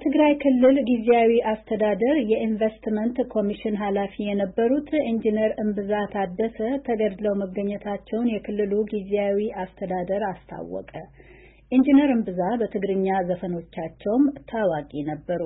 በትግራይ ክልል ጊዜያዊ አስተዳደር የኢንቨስትመንት ኮሚሽን ኃላፊ የነበሩት ኢንጂነር እምብዛ ታደሰ ተገድለው መገኘታቸውን የክልሉ ጊዜያዊ አስተዳደር አስታወቀ። ኢንጂነር እምብዛ በትግርኛ ዘፈኖቻቸውም ታዋቂ ነበሩ።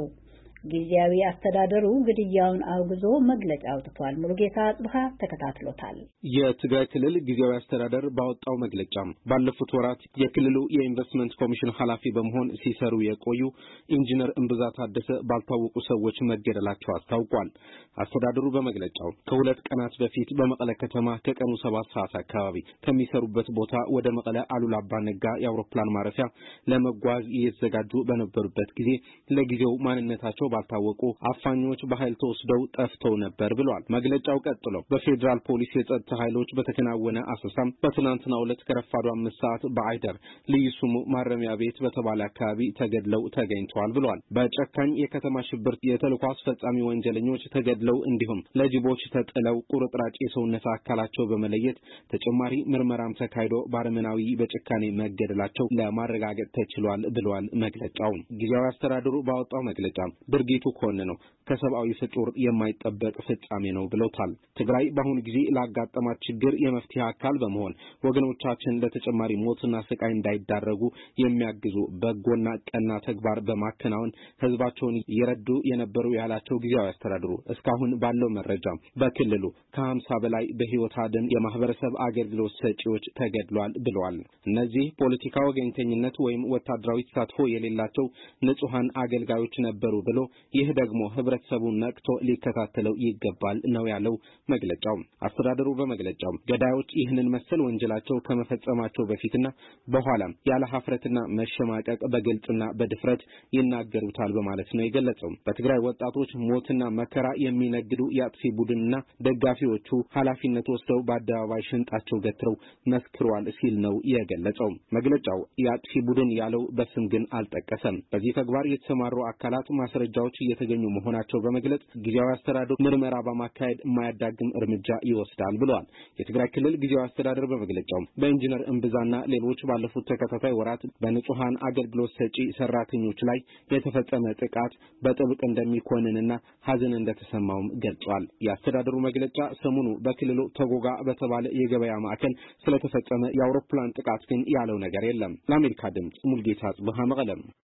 ጊዜያዊ አስተዳደሩ ግድያውን አውግዞ መግለጫ አውጥቷል። ሙሉጌታ አጽብሃ ተከታትሎታል። የትግራይ ክልል ጊዜያዊ አስተዳደር ባወጣው መግለጫ ባለፉት ወራት የክልሉ የኢንቨስትመንት ኮሚሽን ኃላፊ በመሆን ሲሰሩ የቆዩ ኢንጂነር እምብዛ ታደሰ ባልታወቁ ሰዎች መገደላቸው አስታውቋል። አስተዳደሩ በመግለጫው ከሁለት ቀናት በፊት በመቀለ ከተማ ከቀኑ 7 ሰዓት አካባቢ ከሚሰሩበት ቦታ ወደ መቀለ አሉላ አባ ነጋ የአውሮፕላን ማረፊያ ለመጓዝ እየተዘጋጁ በነበሩበት ጊዜ ለጊዜው ማንነታቸው ባልታወቁ አፋኞች በኃይል ተወስደው ጠፍተው ነበር ብሏል። መግለጫው ቀጥሎ በፌደራል ፖሊስ የጸጥታ ኃይሎች በተከናወነ አሰሳም በትናንትናው ዕለት ከረፋዱ 5 ሰዓት በአይደር ልዩ ስሙ ማረሚያ ቤት በተባለ አካባቢ ተገድለው ተገኝተዋል ብሏል። በጨካኝ የከተማ ሽብር የተልዕኮ አስፈጻሚ ወንጀለኞች ተገድለው እንዲሁም ለጅቦች ተጥለው ቁርጥራጭ የሰውነት አካላቸው በመለየት ተጨማሪ ምርመራም ተካሂዶ ባረመናዊ በጭካኔ መገደላቸው ለማረጋገጥ ተችሏል ብሏል። መግለጫው ጊዜያዊ አስተዳደሩ ባወጣው መግለጫ ድርጊቱ ኮንነው ከሰብአዊ ፍጡር የማይጠበቅ ፍጻሜ ነው ብለውታል። ትግራይ በአሁኑ ጊዜ ላጋጠማት ችግር የመፍትሄ አካል በመሆን ወገኖቻችን ለተጨማሪ ሞትና ስቃይ እንዳይዳረጉ የሚያግዙ በጎና ቀና ተግባር በማከናወን ህዝባቸውን ይረዱ የነበሩ ያላቸው ጊዜያዊ አስተዳደሩ እስካሁን ባለው መረጃ በክልሉ ከ50 በላይ በህይወት አድን የማህበረሰብ አገልግሎት ሰጪዎች ተገድሏል ብለዋል። እነዚህ ፖለቲካ ወገንተኝነት ወይም ወታደራዊ ተሳትፎ የሌላቸው ንጹሃን አገልጋዮች ነበሩ ብሎ ይህ ደግሞ ህብረተሰቡን ነቅቶ ሊከታተለው ይገባል ነው ያለው መግለጫው። አስተዳደሩ በመግለጫው ገዳዮች ይህንን መሰል ወንጀላቸው ከመፈጸማቸው በፊትና በኋላም ያለ ሀፍረትና መሸማቀቅ በግልጽና በድፍረት ይናገሩታል በማለት ነው የገለጸው። በትግራይ ወጣቶች ሞትና መከራ የሚነግዱ የአጥፊ ቡድንና ደጋፊዎቹ ኃላፊነት ወስደው በአደባባይ ሽንጣቸው ገትረው መስክረዋል ሲል ነው የገለጸው። መግለጫው የአጥፊ ቡድን ያለው በስም ግን አልጠቀሰም። በዚህ ተግባር የተሰማሩ አካላት ማስረጃዎች እየተገኙ መሆናቸው በመግለጽ ጊዜያዊ አስተዳደሩ ምርመራ በማካሄድ የማያዳግም እርምጃ ይወስዳል ብለዋል። የትግራይ ክልል ጊዜያዊ አስተዳደር በመግለጫው በኢንጂነር እምብዛና ሌሎች ባለፉት ተከታታይ ወራት በንጹሃን አገልግሎት ሰጪ ሰራተኞች ላይ የተፈጸመ ጥቃት በጥብቅ እንደሚኮንንና ሐዘን እንደተሰማውም ገልጿል። የአስተዳደሩ መግለጫ ሰሞኑ በክልሉ ተጎጋ በተባለ የገበያ ማዕከል ስለተፈጸመ የአውሮፕላን ጥቃት ግን ያለው ነገር የለም። ለአሜሪካ ድምጽ ሙሉጌታ አጽብሃ መቀለም